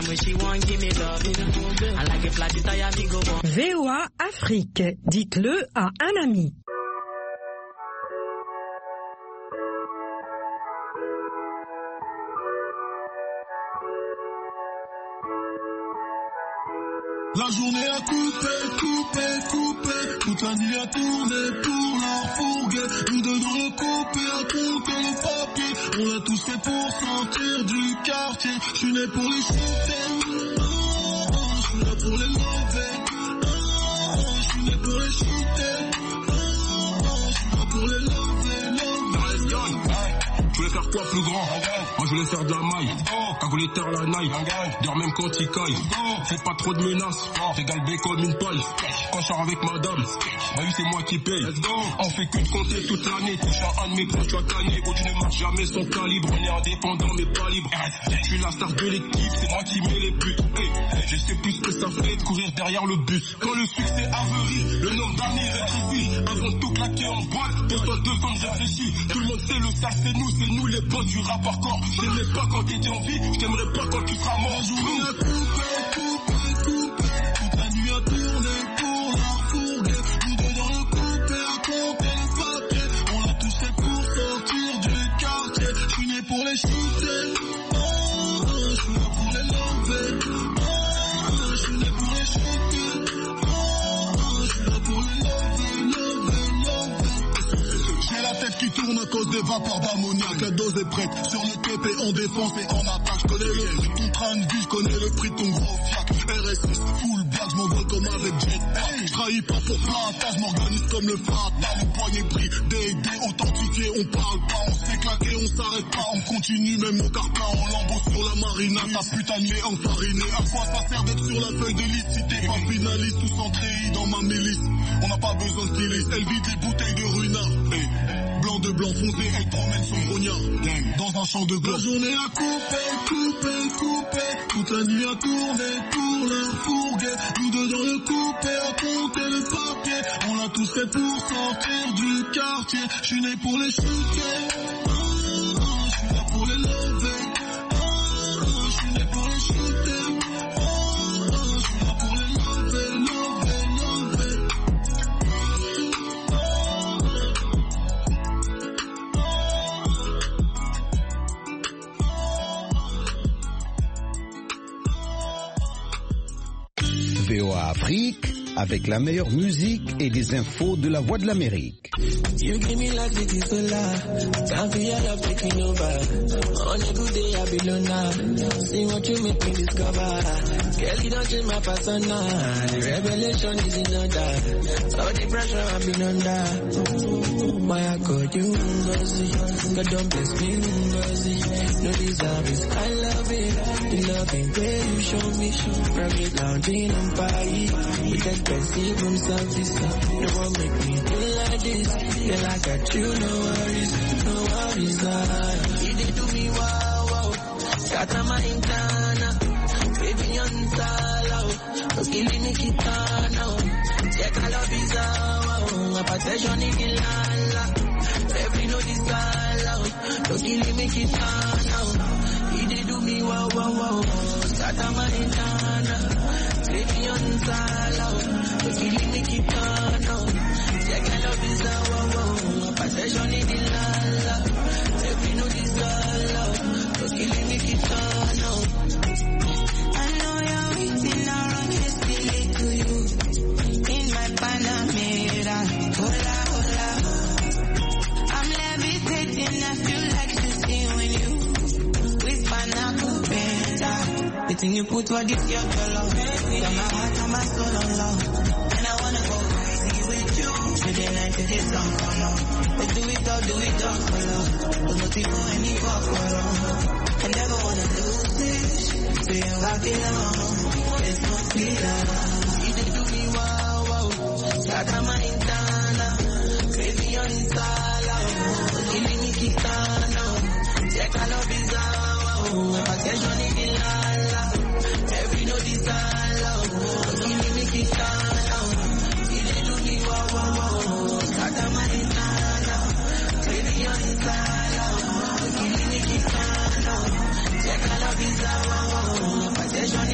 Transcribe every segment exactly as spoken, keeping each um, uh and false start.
when she want give me love. I like a flat tire, me go on. V O A Afrique, dites-le à un ami. La journée a coupé, coupé, coupé, toute la nuit a tourné pour la fourguer. Nous deux dans le coupé à compter le papier. On l'a tous fait pour sortir du quartier. Je suis né pour les shooter, oh, oh, je suis là pour les lever, oh, oh, je suis né pour les shooter, oh, oh, je suis là pour les lever, lever. Je voulais faire quoi plus grand? Moi je voulais faire de la maille. Cagoulé terre la naille. Dire même quand il caille. Fais pas trop de menaces. Régale B comme une paille. Quand je sors avec madame, bah oui c'est moi qui paye. On fait que de compter toute l'année. Touche à un de mes proches, tu as gagné. Oh, tu ne marches jamais son calibre. On est indépendant mais pas libre. Je suis la star de l'équipe, c'est moi qui mets les buts. Hey, je sais plus ce que ça fait de courir derrière le bus. Quand le succès averie, le nombre d'années rétrécit. Avant de tout claquer en boîte, pose-toi deux secondes, réfléchis. Tout le monde sait le sale c'est nous, c'est nous les boss du rap hardcore. Je t'aimais pas quand t'étais en vie, je t'aimerais pas quand tu seras mort. La journée a coupé, coupé, coupé, toute la nuit a tourné pour la fourguer. Nous deux dans le coupé à compter le papier. On l'a tous fait pour sortir du quartier. Je suis né pour les shooter, oh, oh, je suis là pour les lever, oh, oh, je suis né pour les shooter, oh, oh, je suis là pour les lever, lever, lever. J'ai la tête qui tourne à cause des vapeurs d'ammoniac. La dose est prête sur le T P en défense et en attaque. Je connais le prix de ton train de vie, je connais le prix de ton gros fiac. R S six, full black, je m'envole comme avec jetpack. Je trahis pas pour plein, je m'organise comme le fat. Là le poignet pris, D D authentifié, on parle pas, on se fait claquer, on s'arrête pas, on continue même nos cartes en lambeau sur la marina. Ta putain de lait enfariné, à quoi ça sert d'être sur la feuille de liste si t'es pas finaliste ou sans treillis dans ma milice. On n'a pas besoin de styliste, elle vide les bouteilles de ruinard. Hey. Blanc de blanc foncé, elle promène son grognard dans un champ de gloire. La journée a coupé, coupé, coupé, toute la nuit a tourné pour la fourguer. Nous deux dans le coupé à compter le papier. On l'a tous fait pour sortir du quartier. Je suis né pour les shooter, oh, oh, je suis là pour les lever, oh, oh, je suis né pour les shooter, oh, oh, je suis là pour les lever, lever, lever. V O A Afrique, avec la meilleure musique et des infos de la Voix de l'Amérique. You give me like city solar, time for your love taking over. On a good day I be alone. See what you make me discover. Girl, you don't change my persona. The revelation is in order. All the pressure I've been under. Why I got you, Ngozi. God don't bless me, Ngozi. No deserve it, I love it. The loving way you show me. Private lounging on Paris. With expensive room service. No one make me feel like this. Girl, I got you, no worries, no worries. Uh. You did do me wow, wow. Scatter my intana. Baby, on salo. No killing me kitana. Check I love is wow. Possession in the land. Every no desire. No killing me kitana. You did do me wow, wow, wow. Scatter my intana. Baby, on salo. No killing me kitana. Check I love is wow, wow. Possession in the land. Every no desire. No killing me kitana. I know you're waiting around just to get to you. In my Panamera, hola, hola. I'm levitating, I feel like shooting when you whisper now, better. The thing you put for this your color. Got my heart and my soul on love. And I wanna go crazy with you. To the night to the sun come on. Let's do it all, do it all for love. There's no people any for love. I never wanna lose this. So you got it on. There's no fear. You did do me wow, wow. Scatter my intana. Crazy on sala. Killing me kitana. Check I love is wow. Attention in the lala. Every no desire. Killing me kitana. You did do me wow, wow, wow. Scatter my intana. Crazy on sala. Killing me kitana. Check I love is wow. Attention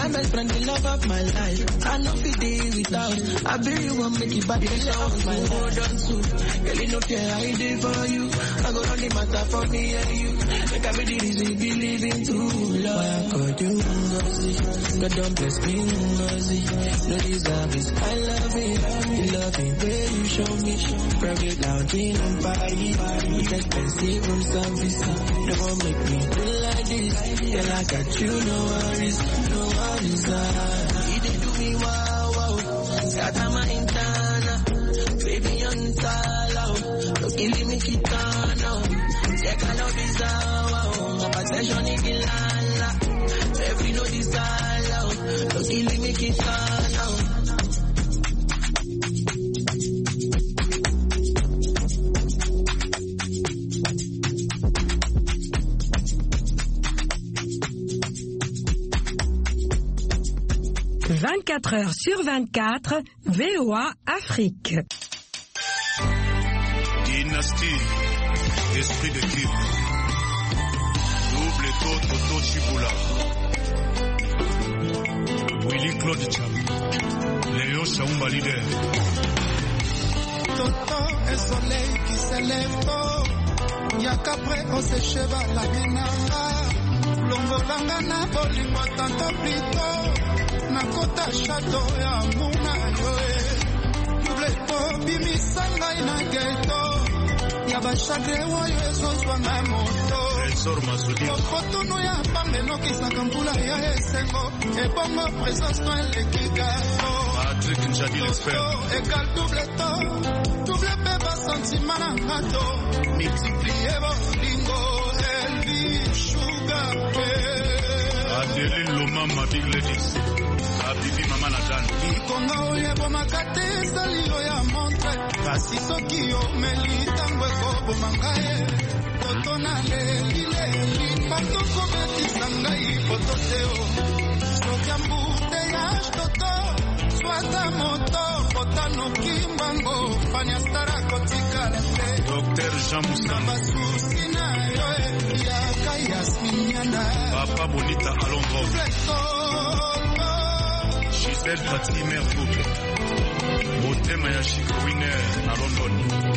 My best friend, the love of my life. I know fit day without. I bet you won't make it back. The love of my hold on to. Girl, you know care I did for you. I go run the matter for me and you. Make I be the reason believe in true love. I call you Ngozi. God don't bless me Ngozi. No deserve this. I love it. You love it where you show me. Private lounge in on Paris. It's expensive room service. Don't make me feel like this. Girl, I got you, no worries. No worries. You did do me wow wow. Scatter my intana. Baby on tala. Don't kill me kitana. Check I love this wow. My possession is ilala. Every no desire. Don't kill me kitana. vingt-quatre heures sur vingt-quatre, V O A Afrique. Dynastie, esprit d'équipe. Double Toto Toto Chibula. Willy Claude Cham. Léo Chaumba leader. Toto et soleil qui se lève tôt. Y'a qu'après on se cheval la minanga. Longolanga na bolingo tanto plito. Nakota chateau ya muna yoe. Double to bimisanga ina geto. Ya bachagre woyo ezozwa na moto. Trésor Masudi. Okotono ya pambe nokisa kambula ya esengo. Ebongo présence no elekigato. Patrick Njadi l'expert. Égal double to. Double beba sentiment na ngato. Multiplier bolingo. Elvi sugar pe. Adeline Loma ma big ladies. Abibi mama na dan. Ikonga oyebo makate salio ya montre. Kasi soki yo meli tango eko bomangaye. Toto na leli leli. Pato kometi sangai pototeo. Soki ambute ya shtoto. Swata moto. Potano kimbango. Panya stara kotika lente. Docteur Jean Moussana. Basusi na yoe. Ya kayas minyana. Papa Bonita Alongo. Giselle Tati Mère Couple. Motema ya Chico Winner na London.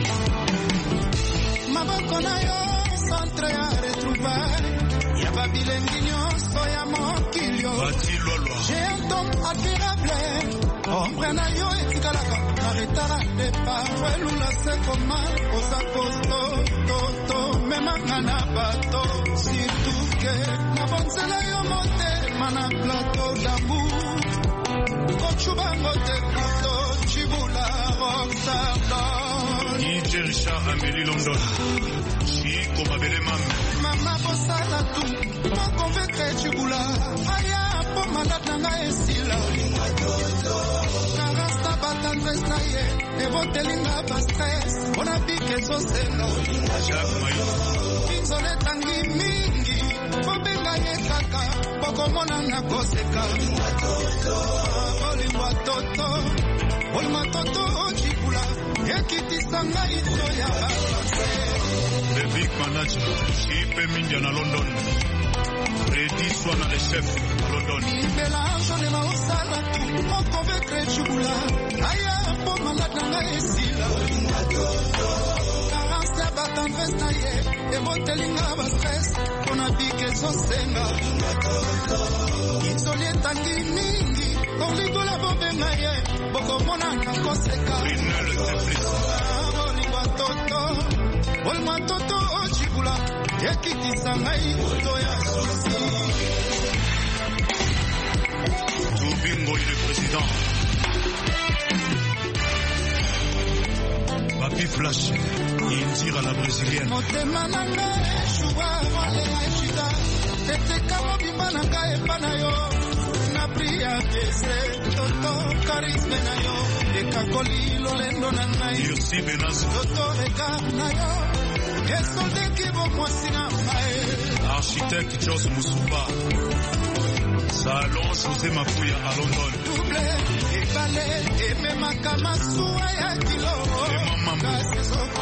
Maboko na yo centre ya retrouvaille. Ya babilengi nyonso ya mokilio. Bati Lolwa. J'ai un tom admirable. Ombre na yo etikalaka. Na retara départ. Welula se koma. Osa posto. Toto. Memanga na bato. Surtout que. Na bonsela yo mote. Mana plateau d'amour. Kochubango te plateau. Chibula rockstar. Nigerisha Amélie London. Chico Mabele Mame. Mama bosala tu. Mo convaincre Chibula. Aya po malade nanga esila. Karasta batandres na ye. Evo telinga ba stress. Ona bike so senga. Jacques Maïs. Pinzole tangi mingi. Fobenga ye kaka. Boko mona na koseka. Olingwa toto. Olingwa toto Chibula. Ekitisa ngai to ya balance. The big manager. Chipe Mindia na London. Freddy Swana le chef London. Mélange de ma osala. Mo convaincre Chibula. Aya po malade nanga esila. Karasta batandres na ye. Evo telinga ba stress. Ona bike so senga. Insole tangi mingi. Olingula bobenga ye. Boko mona na koseka. Brunel Teflis. Olingwa toto. Olingwa toto Chibula. Ekitisa ngai to ya susi. Toubingo le président. Papi Flash. Indira la brésilienne. Motema nanga eshuwa wale aishida. Teteka mobimba nanga epana yo. Na priya kese toto karisme na yo. Eka kolilo lendo na ngai. Yossi Benas. Toto ega na yo. Esolde kibo mwasi na mae. Architecte Jos Moussouba. Salon José Mafouya à London. Double, ebale, eme makama suwa ya kilo. Emma Mambo.